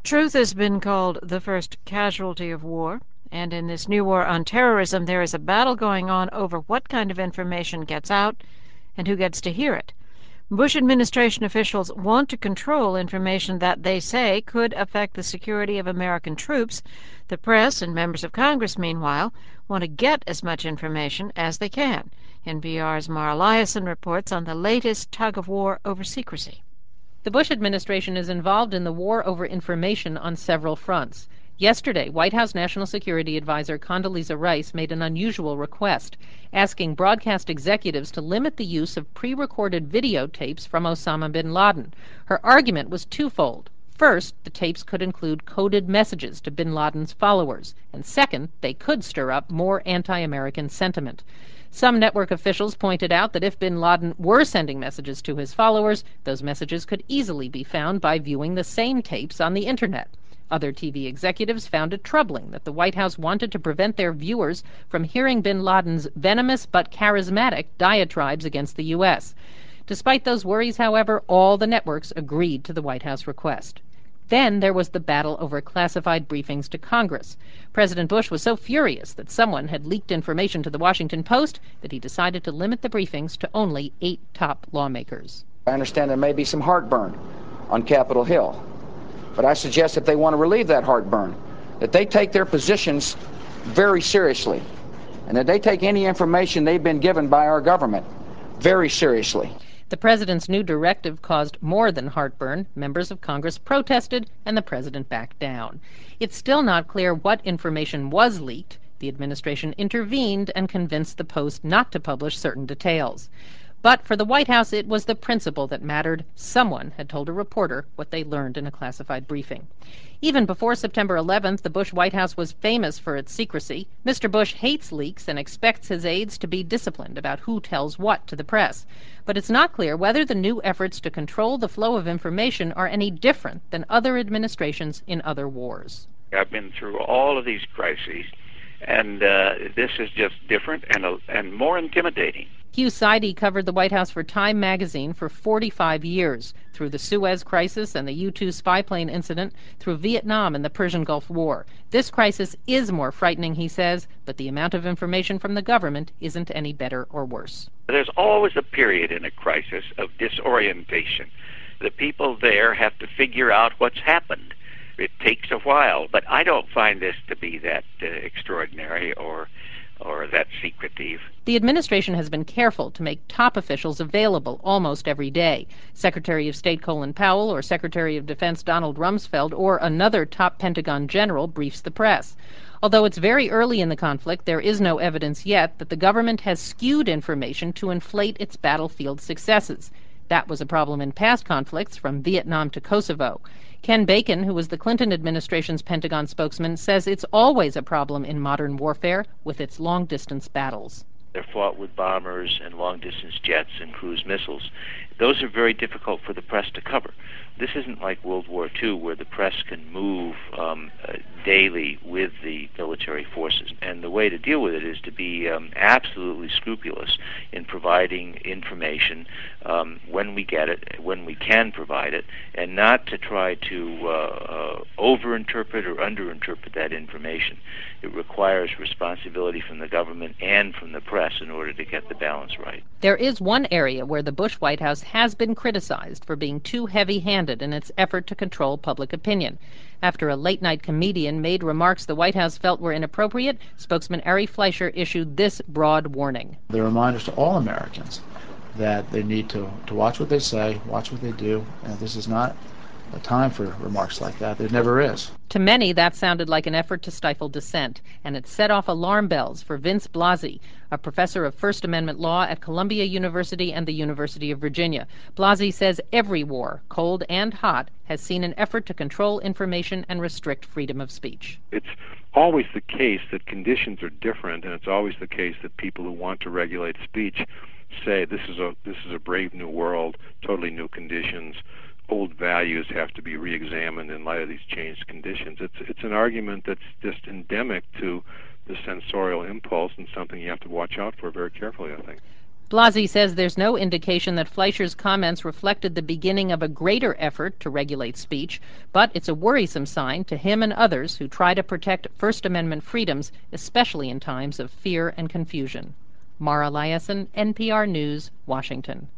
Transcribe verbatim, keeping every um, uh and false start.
Truth has been called the first casualty of war, and in this new war on terrorism there is a battle going on over what kind of information gets out and who gets to hear it. Bush administration officials want to control information that they say could affect the security of American troops. The press and members of Congress, meanwhile, want to get as much information as they can. N P R's Mara Liasson reports on the latest tug-of-war over secrecy. The Bush administration is involved in the war over information on several fronts. Yesterday, White House National Security Advisor Condoleezza Rice made an unusual request, asking broadcast executives to limit the use of pre-recorded videotapes from Osama bin Laden. Her argument was twofold. First, the tapes could include coded messages to bin Laden's followers, and second, they could stir up more anti-American sentiment. Some network officials pointed out that if bin Laden were sending messages to his followers, those messages could easily be found by viewing the same tapes on the internet. Other T V executives found it troubling that the White House wanted to prevent their viewers from hearing bin Laden's venomous but charismatic diatribes against the U S. Despite those worries, however, all the networks agreed to the White House request. Then there was the battle over classified briefings to Congress. President Bush was so furious that someone had leaked information to the Washington Post that he decided to limit the briefings to only eight top lawmakers. I understand there may be some heartburn on Capitol Hill, but I suggest if they want to relieve that heartburn, that they take their positions very seriously, and that they take any information they've been given by our government very seriously. The president's new directive caused more than heartburn. Members of Congress protested, and the president backed down. It's still not clear what information was leaked. The administration intervened and convinced the Post not to publish certain details. But for the White House, it was the principle that mattered. Someone had told a reporter what they learned in a classified briefing. Even before September eleventh, the Bush White House was famous for its secrecy. Mister Bush hates leaks and expects his aides to be disciplined about who tells what to the press. But it's not clear whether the new efforts to control the flow of information are any different than other administrations in other wars. I've been through all of these crises, and uh, this is just different and, uh, and more intimidating. Hugh Sidey covered the White House for Time magazine for forty-five years, through the Suez Crisis and the U two spy plane incident, through Vietnam and the Persian Gulf War. This crisis is more frightening, he says, but the amount of information from the government isn't any better or worse. There's always a period in a crisis of disorientation. The people there have to figure out what's happened. It takes a while, but I don't find this to be that uh, extraordinary or or that secretive. The administration has been careful to make top officials available almost every day. Secretary of State Colin Powell or Secretary of Defense Donald Rumsfeld or another top Pentagon general briefs the press. Although it's very early in the conflict, there is no evidence yet that the government has skewed information to inflate its battlefield successes. That was a problem in past conflicts, from Vietnam to Kosovo. Ken Bacon, who was the Clinton administration's Pentagon spokesman, says it's always a problem in modern warfare with its long-distance battles. They're fought with bombers and long-distance jets and cruise missiles. Those are very difficult for the press to cover. This isn't like World War Two, where the press can move um, uh, daily with the military forces. And the way to deal with it is to be um, absolutely scrupulous in providing information um, when we get it, when we can provide it, and not to try to uh, uh, overinterpret or underinterpret that information. It requires responsibility from the government and from the press in order to get the balance right. There is one area where the Bush White House has been criticized for being too heavy-handed in its effort to control public opinion. After a late-night comedian made remarks the White House felt were inappropriate, spokesman Ari Fleischer issued this broad warning. The reminders to all Americans that they need to, to watch what they say, watch what they do, and this is not a time for remarks like that. There never is. To many, that sounded like an effort to stifle dissent, and it set off alarm bells for Vince Blasey, a professor of First Amendment law at Columbia University and the University of Virginia. Blasey says every war, cold and hot, has seen an effort to control information and restrict freedom of speech. It's always the case that conditions are different, and it's always the case that people who want to regulate speech say this is a this is a brave new world, totally new conditions. Old values have to be re-examined in light of these changed conditions. It's it's an argument that's just endemic to the censorial impulse and something you have to watch out for very carefully, I think. Blasey says there's no indication that Fleischer's comments reflected the beginning of a greater effort to regulate speech, but it's a worrisome sign to him and others who try to protect First Amendment freedoms, especially in times of fear and confusion. Mara Liasson, N P R News, Washington.